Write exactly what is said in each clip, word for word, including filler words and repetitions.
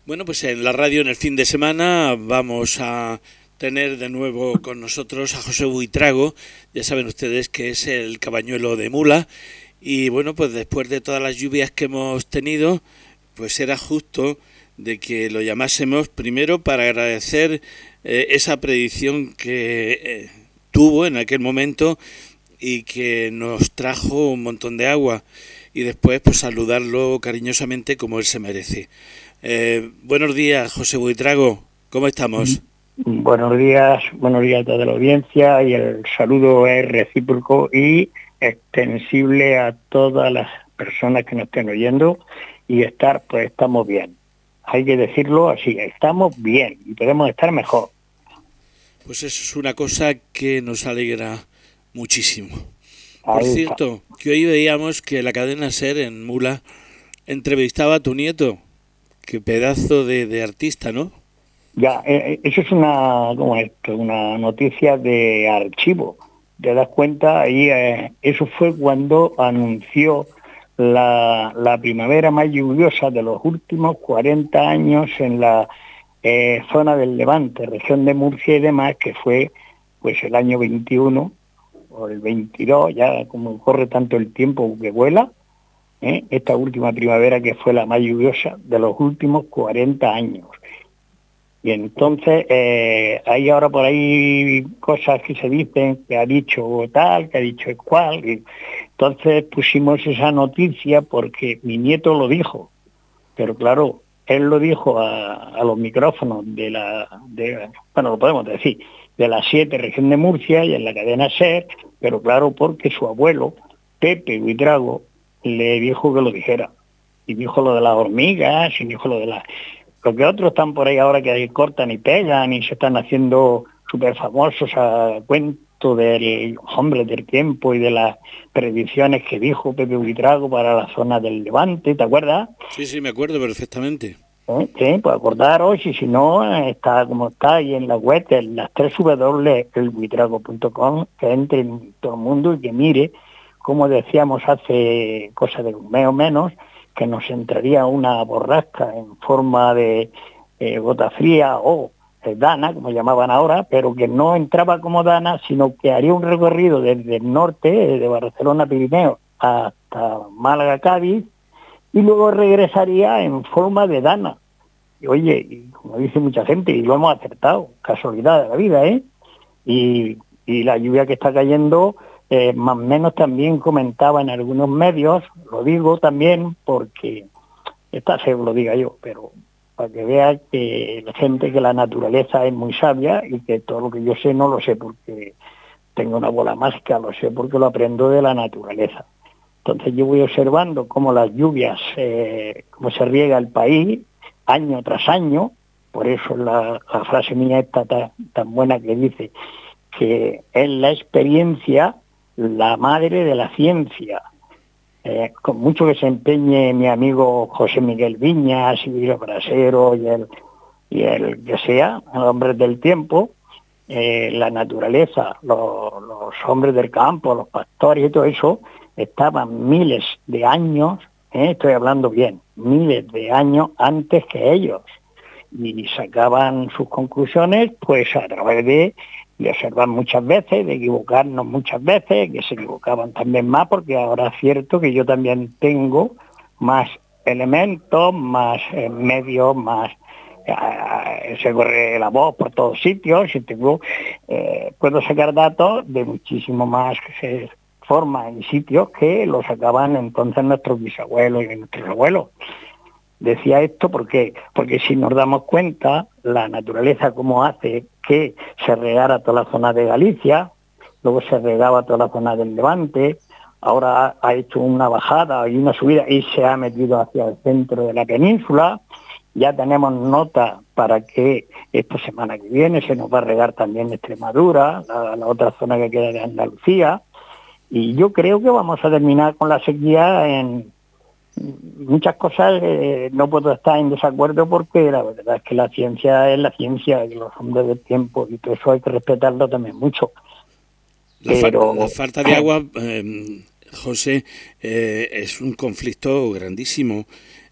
Bueno, pues en la radio en el fin de semana vamos a tener de nuevo con nosotros a José Buitrago. Ya saben ustedes que es el cabañuelo de Mula. Y bueno, pues después de todas las lluvias que hemos tenido, pues era justo de que lo llamásemos primero para agradecer eh, esa predicción que eh, tuvo en aquel momento y que nos trajo un montón de agua, y después pues saludarlo cariñosamente como él se merece. Eh, buenos días, José Buitrago, ¿cómo estamos? Buenos días, buenos días a toda la audiencia, y el saludo es recíproco y extensible a todas las personas que nos estén oyendo. Y estar, pues estamos bien. Hay que decirlo así, estamos bien y podemos estar mejor. Pues eso es una cosa que nos alegra muchísimo. Por Ahí está. cierto, que hoy veíamos que la cadena SER en Mula entrevistaba a tu nieto. Qué pedazo de, de artista, ¿no? Ya, eh, eso es una, ¿cómo es esto? Una noticia de archivo. Te das cuenta, ahí eh, eso fue cuando anunció la, la primavera más lluviosa de los últimos cuarenta años en la eh, zona del Levante, región de Murcia y demás, que fue pues el año veintiuno o el veintidós, ya como corre tanto el tiempo que vuela, ¿eh? Esta última primavera que fue la más lluviosa de los últimos cuarenta años. Y entonces eh, hay ahora por ahí cosas que se dicen, que ha dicho tal, que ha dicho cual. Y entonces pusimos esa noticia porque mi nieto lo dijo. Pero claro, él lo dijo a, a los micrófonos de la, de, bueno, lo podemos decir, de la siete región de Murcia y en la cadena SER, pero claro, porque su abuelo, Pepe Buitrago, le dijo que lo dijera. Y dijo lo de las hormigas, y dijo lo de las... Lo que otros están por ahí ahora que cortan y pegan y se están haciendo súper famosos a cuento del hombre del tiempo y de las predicciones que dijo Pepe Buitrago para la zona del Levante, ¿te acuerdas? Sí, sí, me acuerdo perfectamente. ¿Eh? Sí, pues acordaros, y si no, está como está ahí en la web, en las tres w el buitrago punto com, que entre en todo el mundo y que mire, como decíamos hace cosa de un mes o menos, que nos entraría una borrasca en forma de eh, gota fría o eh, dana, como llamaban ahora, pero que no entraba como dana, sino que haría un recorrido desde el norte, de Barcelona a Pirineo, hasta Málaga, Cádiz, y luego regresaría en forma de dana. Y oye, y como dice mucha gente, y lo hemos acertado, casualidad de la vida, ¿eh? Y, y la lluvia que está cayendo, eh, más o menos también comentaba en algunos medios, lo digo también porque, está feo lo diga yo, pero para que vea que la gente, que la naturaleza es muy sabia y que todo lo que yo sé no lo sé porque tengo una bola mágica, lo sé porque lo aprendo de la naturaleza. Entonces yo voy observando cómo las lluvias, eh, cómo se riega el país año tras año. Por eso la, la frase mía está tan, tan buena, que dice que es la experiencia la madre de la ciencia. Eh, con mucho que se empeñe mi amigo José Miguel Viñas y Luis Brasero y el, y el que sea, los hombres del tiempo, eh, la naturaleza, los, los hombres del campo, los pastores y todo eso, estaban miles de años, eh, estoy hablando bien, miles de años antes que ellos, y sacaban sus conclusiones pues a través de, de observar muchas veces, de equivocarnos muchas veces, que se equivocaban también más, porque ahora es cierto que yo también tengo más elementos, más eh, medios, más... Eh, se corre la voz por todos sitios y tengo, eh, puedo sacar datos de muchísimo más eh, formas y sitios que lo sacaban entonces nuestros bisabuelos y nuestros abuelos. Decía esto porque, porque si nos damos cuenta, la naturaleza como hace que se regara toda la zona de Galicia, luego se regaba toda la zona del Levante, ahora ha, ha hecho una bajada y una subida y se ha metido hacia el centro de la península. Ya tenemos nota para que esta semana que viene se nos va a regar también Extremadura, la, la otra zona que queda de Andalucía, y yo creo que vamos a terminar con la sequía en muchas cosas. Eh, no puedo estar en desacuerdo porque la verdad es que la ciencia es la ciencia, y los hombres del tiempo, y todo eso hay que respetarlo también mucho. La, fa Pero la falta de agua, eh, José, eh, es un conflicto grandísimo.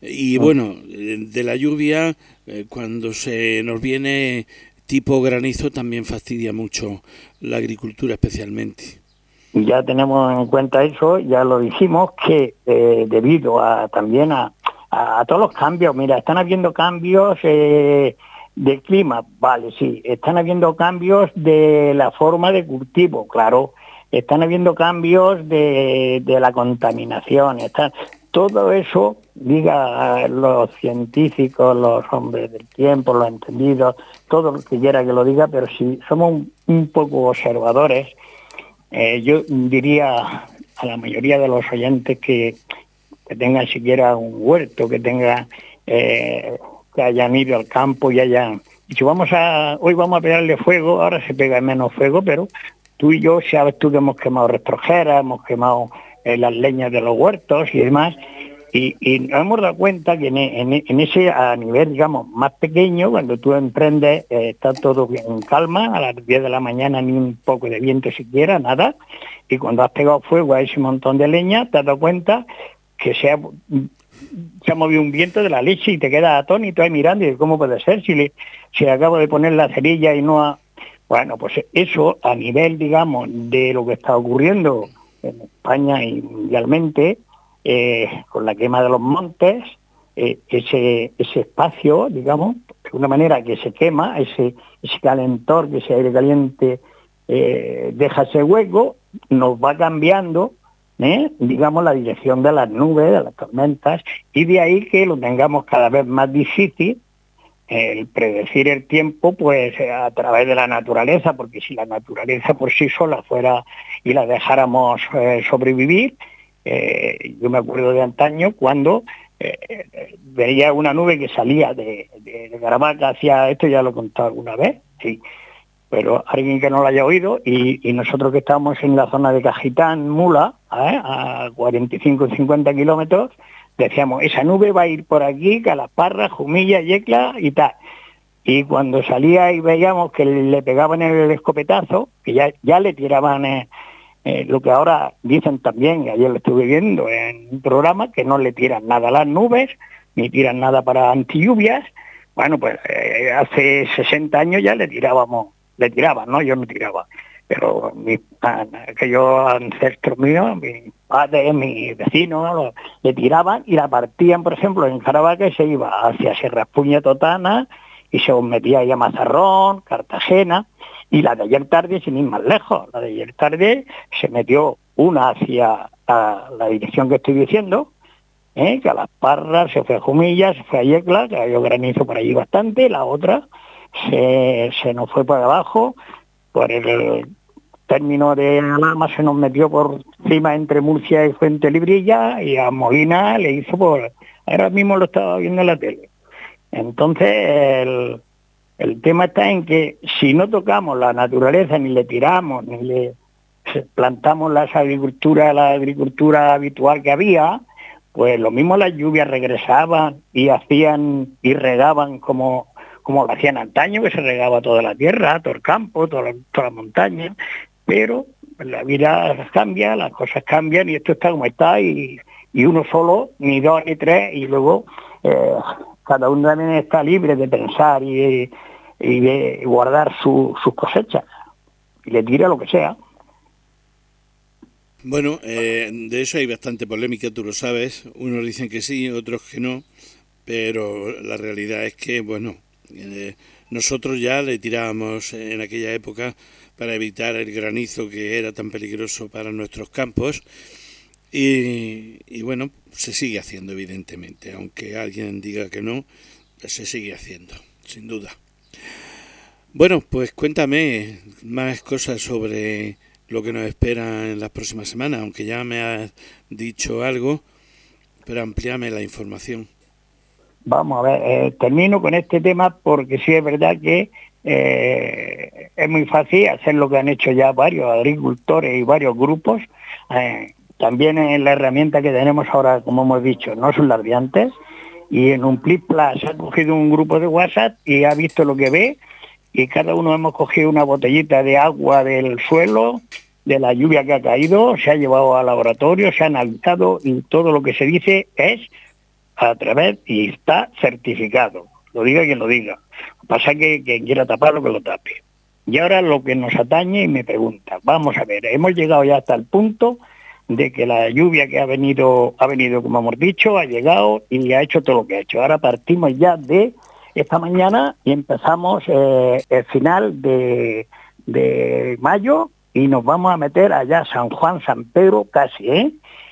Y bueno, de la lluvia, eh, cuando se nos viene tipo granizo, también fastidia mucho la agricultura especialmente. Ya tenemos en cuenta eso, ya lo dijimos, que eh, debido a también a, a, a todos los cambios, mira, están habiendo cambios eh, de clima, vale, sí, están habiendo cambios de la forma de cultivo, claro, están habiendo cambios de, de la contaminación, están, todo eso, diga los científicos, los hombres del tiempo, los entendidos, todo lo que quiera que lo diga, pero si somos un, un poco observadores, eh, yo diría a la mayoría de los oyentes que, que tengan siquiera un huerto, que tengan, eh, que hayan ido al campo y hayan... Y si vamos a, hoy vamos a pegarle fuego, ahora se pega menos fuego, pero tú y yo, sabes tú que hemos quemado rastrojeras, hemos quemado eh, las leñas de los huertos y demás, y, y nos hemos dado cuenta que en, en, en ese, a nivel, digamos, más pequeño, cuando tú emprendes, eh, está todo en calma, a las diez de la mañana ni un poco de viento siquiera, nada, y cuando has pegado fuego a ese montón de leña, te has dado cuenta que se ha, se ha movido un viento de la leche y te quedas atónito ahí mirando y dices, ¿cómo puede ser? Si le, si acabo de poner la cerilla y no ha... Bueno, pues eso a nivel, digamos, de lo que está ocurriendo en España y mundialmente, eh, con la quema de los montes, eh, ese, ese espacio, digamos, de una manera que se quema, ese, ese calentor, que ese aire caliente eh, deja ese hueco, nos va cambiando, ¿eh? digamos, la dirección de las nubes, de las tormentas, y de ahí que lo tengamos cada vez más difícil el predecir el tiempo, pues a través de la naturaleza, porque si la naturaleza por sí sola fuera y la dejáramos eh, sobrevivir, eh, yo me acuerdo de antaño cuando eh, veía una nube que salía de, de, de Caravaca hacia, esto ya lo he contado alguna vez, sí, pero alguien que no lo haya oído, y, y nosotros que estamos en la zona de Cajitán, Mula, ¿eh? a cuarenta y cinco a cincuenta kilómetros, decíamos, esa nube va a ir por aquí, Calasparra, Jumilla, Yecla y tal. Y cuando salía y veíamos que le pegaban el escopetazo, que ya, ya le tiraban eh, eh, lo que ahora dicen también, ayer lo estuve viendo en un programa, que no le tiran nada a las nubes, ni tiran nada para antilluvias. Bueno, pues eh, hace sesenta años ya le tirábamos, le tiraban, ¿no? Yo no tiraba. Pero mis, aquellos ancestros míos, mis padres, mis vecinos, lo, le tiraban y la partían, por ejemplo, en Caravaca, y se iba hacia Sierra Puña Totana y se metía ahí a Mazarrón, Cartagena, y la de ayer tarde, sin ir más lejos, la de ayer tarde se metió una hacia a la dirección que estoy diciendo, ¿eh? que a Las Parras, se fue a Jumilla, se fue a Yecla, que había granizo por allí bastante, la otra se, se nos fue para abajo, por el término de Alhama se nos metió por encima entre Murcia y Fuentelibrilla, y a Molina le hizo por... Ahora mismo lo estaba viendo en la tele. Entonces, el, el tema está en que si no tocamos la naturaleza, ni le tiramos, ni le plantamos las agriculturas, la agricultura habitual que había, pues lo mismo las lluvias regresaban y hacían y regaban como... como lo hacían antaño, que se regaba toda la tierra, todo el campo, toda la, toda la montaña, pero la vida cambia, las cosas cambian y esto está como está, y, y uno solo, ni dos ni tres, y luego eh, cada uno también está libre de pensar y, y de guardar su, sus cosechas, y le tira lo que sea. Bueno, eh, de eso hay bastante polémica, tú lo sabes, unos dicen que sí, otros que no, pero la realidad es que, bueno, Eh, nosotros ya le tirábamos en aquella época para evitar el granizo que era tan peligroso para nuestros campos y, y bueno, se sigue haciendo evidentemente, aunque alguien diga que no, se sigue haciendo, sin duda. Bueno, pues cuéntame más cosas sobre lo que nos espera en las próximas semanas, aunque ya me has dicho algo, pero amplíame la información. Vamos a ver, eh, termino con este tema porque sí es verdad que eh, es muy fácil hacer lo que han hecho ya varios agricultores y varios grupos. Eh, también es la herramienta que tenemos ahora, como hemos dicho, no son las de antes, y en un Plis Plus ha cogido un grupo de WhatsApp y ha visto lo que ve, y cada uno hemos cogido una botellita de agua del suelo, de la lluvia que ha caído, se ha llevado al laboratorio, se ha analizado, y todo lo que se dice es a través y está certificado. Lo diga quien lo diga. Lo que pasa es que quien quiera taparlo, que lo tape. Y ahora lo que nos atañe y me pregunta, vamos a ver, hemos llegado ya hasta el punto de que la lluvia que ha venido, ha venido, como hemos dicho, ha llegado y ha hecho todo lo que ha hecho. Ahora partimos ya de esta mañana y empezamos eh, el final de, de mayo y nos vamos a meter allá San Juan, San Pedro, casi, ¿eh?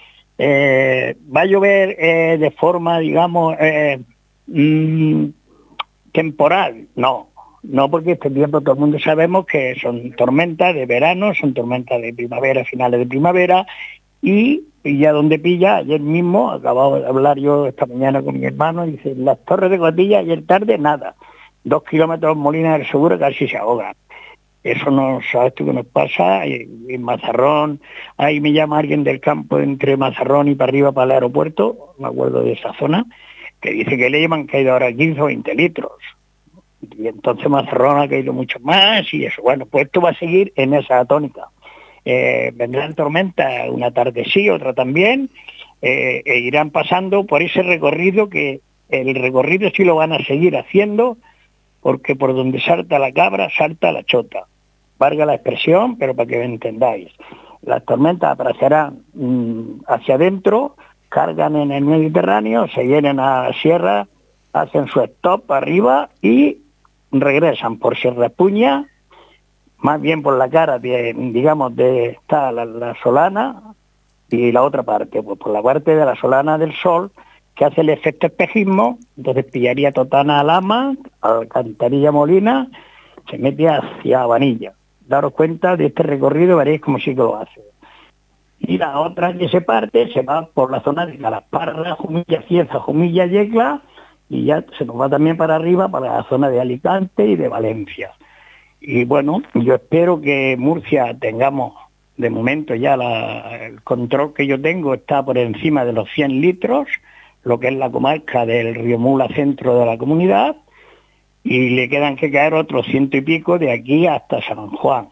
Eh, va a llover eh, de forma, digamos, eh, mmm, temporal, no, no, porque este tiempo todo el mundo sabemos que son tormentas de verano, son tormentas de primavera, finales de primavera, y ya donde pilla, ayer mismo, acababa de hablar yo esta mañana con mi hermano, y dice, las Torres de Cotilla ayer tarde, nada, dos kilómetros Molina del Seguro casi se ahogan. Eso no sabes tú qué nos pasa, en Mazarrón, ahí me llama alguien del campo entre Mazarrón y para arriba para el aeropuerto, me acuerdo de esa zona, que dice que le han caído ahora quince o veinte litros. Y entonces Mazarrón ha caído mucho más y eso. Bueno, pues esto va a seguir en esa tónica. Eh, vendrán tormentas, una tarde sí, otra también, eh, e irán pasando por ese recorrido que el recorrido sí lo van a seguir haciendo, porque por donde salta la cabra, salta la chota. Valga la expresión, pero para que me entendáis. Las tormentas aparecerán mmm, hacia adentro, cargan en el Mediterráneo, se vienen a la sierra, hacen su stop arriba y regresan por Sierra Puña, más bien por la cara, de, digamos, de está la, la Solana y la otra parte, pues por la parte de la Solana del Sol, que hace el efecto espejismo, entonces pillaría Totana Alhama, Alcantarilla Molina, se mete hacia Vanilla. Daros cuenta de este recorrido, veréis cómo sí que lo hace. Y la otra que se parte se va por la zona de Calasparra, Jumilla, Cieza, Jumilla, Yecla, y ya se nos va también para arriba, para la zona de Alicante y de Valencia. Y bueno, yo espero que Murcia tengamos, de momento ya la, el control que yo tengo está por encima de los cien litros, lo que es la comarca del Río Mula, centro de la comunidad, y le quedan que caer otros ciento y pico de aquí hasta San Juan.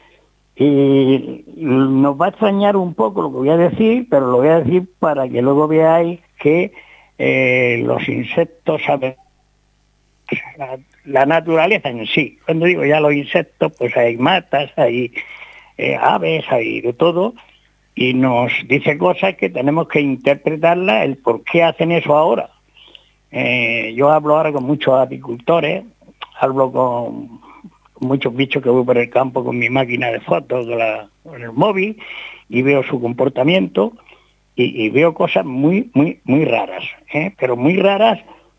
Y nos va a extrañar un poco lo que voy a decir, pero lo voy a decir para que luego veáis que eh, los insectos saben la, la naturaleza en sí. Cuando digo ya los insectos, pues hay matas, hay eh, aves, hay de todo, y nos dice cosas que tenemos que interpretarlas, el por qué hacen eso ahora. Eh, yo hablo ahora con muchos apicultores, hablo con muchos bichos que voy por el campo con mi máquina de fotos, con, la, con el móvil, y veo su comportamiento y, y veo cosas muy, muy, muy raras, ¿eh? Pero muy raras,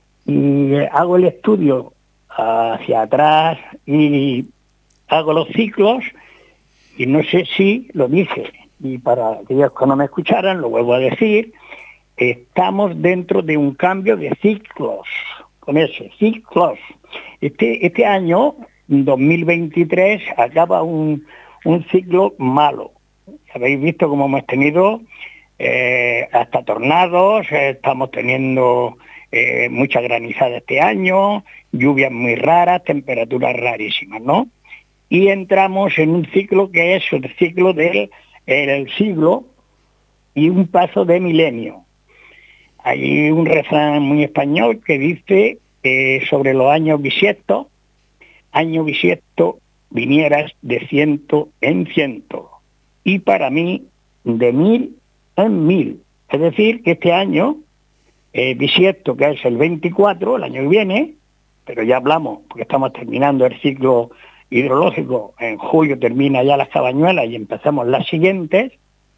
y hago el estudio hacia atrás y hago los ciclos, y no sé si lo dije, y para aquellos que no me escucharan, lo vuelvo a decir, estamos dentro de un cambio de ciclos, con ese, ciclos. Este, este año, dos mil veintitrés, acaba un, un ciclo malo. Habéis visto cómo hemos tenido eh, hasta tornados, eh, estamos teniendo eh, mucha granizada este año, lluvias muy raras, temperaturas rarísimas, ¿no? Y entramos en un ciclo que es el ciclo del el siglo y un paso de milenio. Hay un refrán muy español que dice eh, sobre los años bisiestos, año bisiesto vinieras de ciento en ciento, y para mí de mil en mil. Es decir, que este año eh, bisiesto, que es el veinticuatro, el año que viene, pero ya hablamos, porque estamos terminando el ciclo hidrológico, en julio termina ya las cabañuelas y empezamos las siguientes,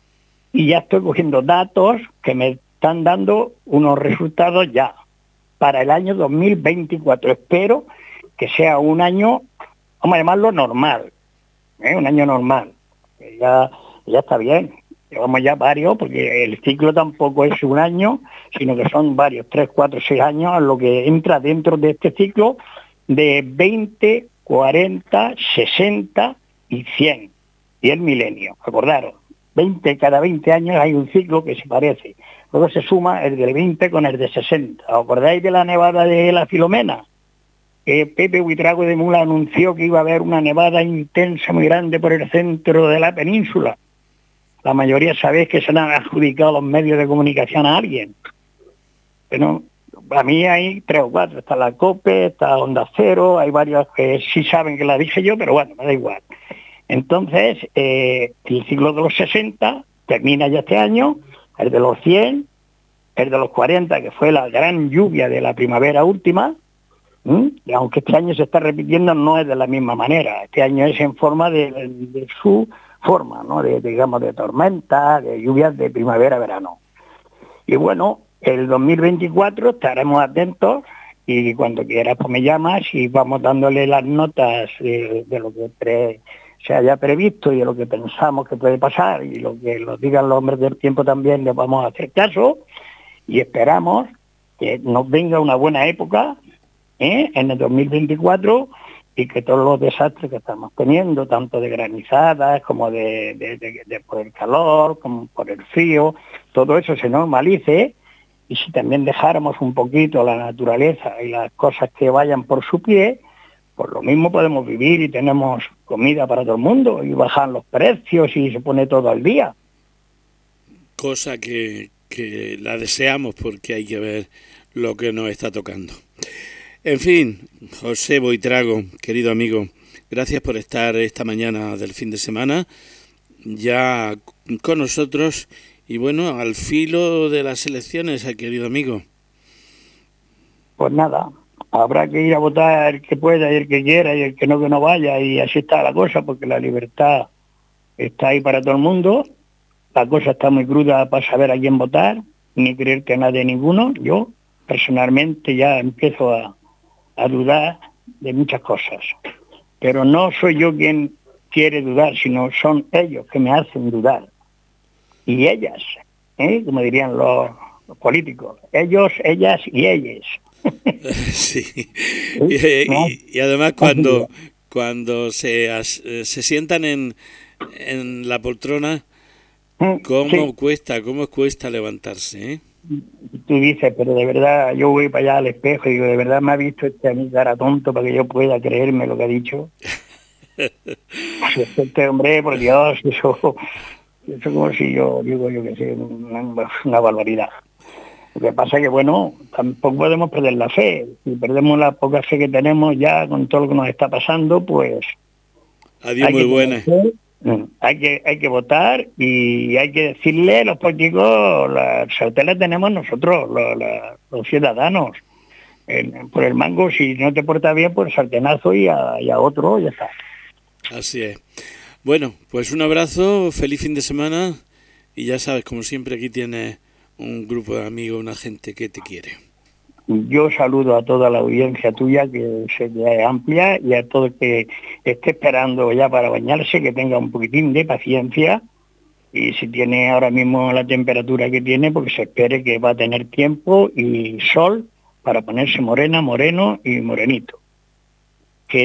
y ya estoy cogiendo datos que me están dando unos resultados ya para el año dos mil veinticuatro. Espero que sea un año, vamos a llamarlo normal, ¿eh? Un año normal. Ya, ya está bien, llevamos ya varios, porque el ciclo tampoco es un año, sino que son varios, tres, cuatro, seis años, lo que entra dentro de este ciclo de veinte, cuarenta, sesenta y cien, y el milenio, acordaros. veinte, cada veinte años hay un ciclo que se parece. Luego se suma el del veinte con el de sesenta. ¿Os acordáis de la nevada de la Filomena? Eh, Pepe Buitrago de Mula anunció que iba a haber una nevada intensa muy grande por el centro de la península. La mayoría sabéis que se han adjudicado los medios de comunicación a alguien. Bueno, a mí hay tres o cuatro, está la COPE, está Onda Cero, hay varias que sí saben que la dije yo, pero bueno, me da igual. Entonces, eh, el ciclo de los sesenta termina ya este año, el de los cien, el de los cuarenta, que fue la gran lluvia de la primavera última, ¿m? Y aunque este año se está repitiendo, no es de la misma manera. Este año es en forma de, de, de su forma, ¿no? De, digamos, de tormenta, de lluvias de primavera-verano. Y bueno, el dos mil veinticuatro estaremos atentos y cuando quieras pues me llamas y vamos dándole las notas de, de lo que pre, se haya previsto y de lo que pensamos que puede pasar y lo que nos digan los hombres del tiempo también les vamos a hacer caso y esperamos que nos venga una buena época, ¿eh?, en el dos mil veinticuatro y que todos los desastres que estamos teniendo, tanto de granizadas como de, de, de, de por el calor, como por el frío, todo eso se normalice. Y si también dejáramos un poquito la naturaleza y las cosas que vayan por su pie, pues lo mismo podemos vivir y tenemos comida para todo el mundo y bajan los precios y se pone todo al día. Cosa que, que la deseamos porque hay que ver lo que nos está tocando. En fin, José Buitrago, querido amigo, gracias por estar esta mañana del fin de semana ya con nosotros y bueno, al filo de las elecciones, querido amigo. Pues nada, habrá que ir a votar el que pueda y el que quiera y el que no que no vaya y así está la cosa porque la libertad está ahí para todo el mundo. La cosa está muy cruda para saber a quién votar, ni creer que nadie ninguno. Yo personalmente ya empiezo a a dudar de muchas cosas, pero no soy yo quien quiere dudar, sino son ellos que me hacen dudar, y ellas, ¿eh?, como dirían los, los políticos, ellos, ellas y ellas. Sí, y, y, y además cuando, cuando se, as, se sientan en, en la poltrona, ¿cómo sí. cuesta, cómo cuesta levantarse, eh? Tú dices, pero de verdad, yo voy para allá al espejo y digo, ¿de verdad me ha visto este a mi cara tonto para que yo pueda creerme lo que ha dicho? Este hombre, por Dios, eso, eso como si yo digo, yo que sé, una, una barbaridad. Lo que pasa es que, bueno, tampoco podemos perder la fe. Si perdemos la poca fe que tenemos ya con todo lo que nos está pasando, pues... Adiós, muy buena. Hay que hay que votar y hay que decirle a los políticos, la sartén la tenemos nosotros, los, los ciudadanos. El, por el mango, si no te portas bien, pues sartenazo y a, y a otro, ya está. Así es. Bueno, pues un abrazo, feliz fin de semana y ya sabes, como siempre aquí tienes un grupo de amigos, una gente que te quiere. Yo saludo a toda la audiencia tuya, que se es amplia, y a todo el que esté esperando ya para bañarse, que tenga un poquitín de paciencia, y si tiene ahora mismo la temperatura que tiene, porque se espere que va a tener tiempo y sol para ponerse morena, moreno y morenito.